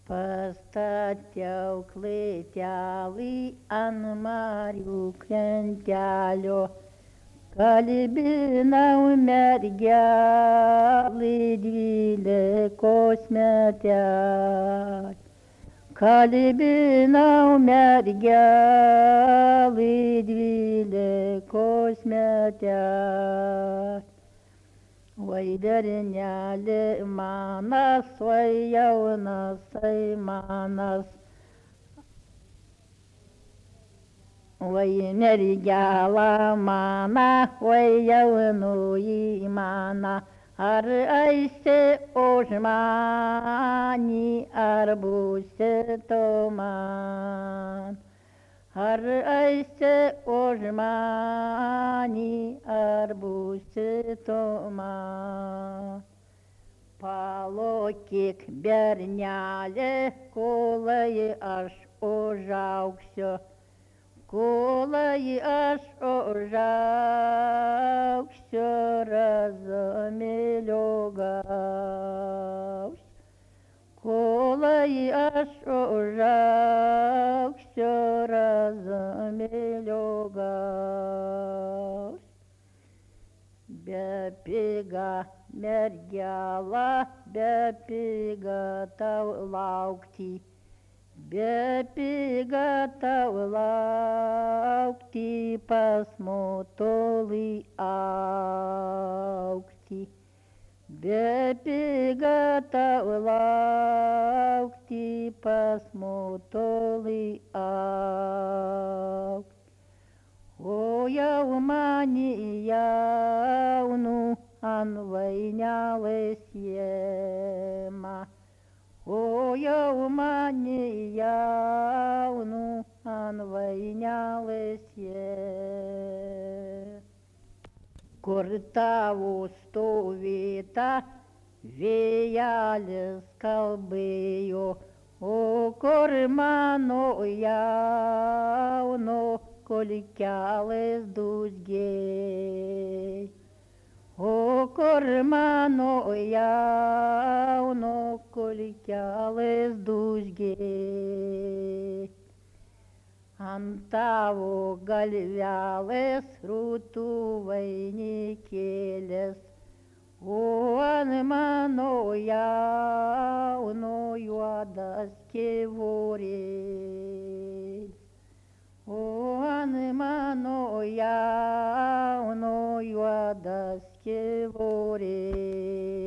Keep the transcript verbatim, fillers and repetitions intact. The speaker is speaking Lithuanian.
Pastačiau klėtelį ant marių krantelio, kalbinau mergelį dvylikos metelį. Kalbinau mergelį dvylikos metelį. Oi berneli manas, oi jaunasai manas, oi mergela mana, oi jaunoji mana, ar eisi už mani, ar būsi tu man. Ar eisi už mani, ar būsi tu man. Palaukyk berneli, kolai aš užaugsiu, kolai aš užaugsiu, razumėlio gausiu. Kolai aš užaugsiu, razumėlio gausiu. Bepiga mergela, bepiga tau laukti, bepiga tau laukti, pas motulį augti. Bepiga tau laukti, pas motulį augti. O jau mani jaunu ant vainelės jėma, o jau mani jaunu ant vainelės jėma. Kur tavo stovėta vėjelis kalbėjo, o kur mano jauno kolikelis dūzgė. O kur mano jauno kolikelis dūzgė. Ant tavo galvelės rūtų vainikėlis, o ant mano jauno juodas kėvorėlis. O ant mano jauno juodas kėvorėlis.